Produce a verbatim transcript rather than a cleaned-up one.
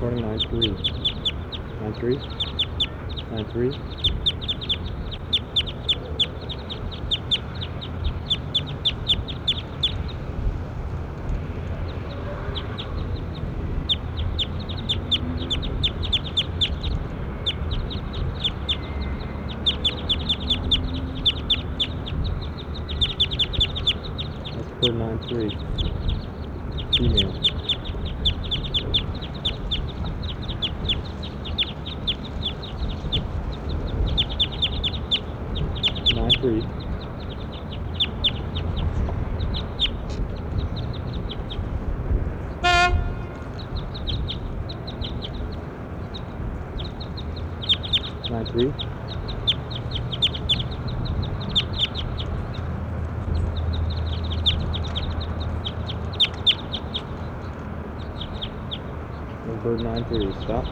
recording nine three. nine three. nine three. That's code nine three. Female. nine three. nine three. Bird nine three, stop.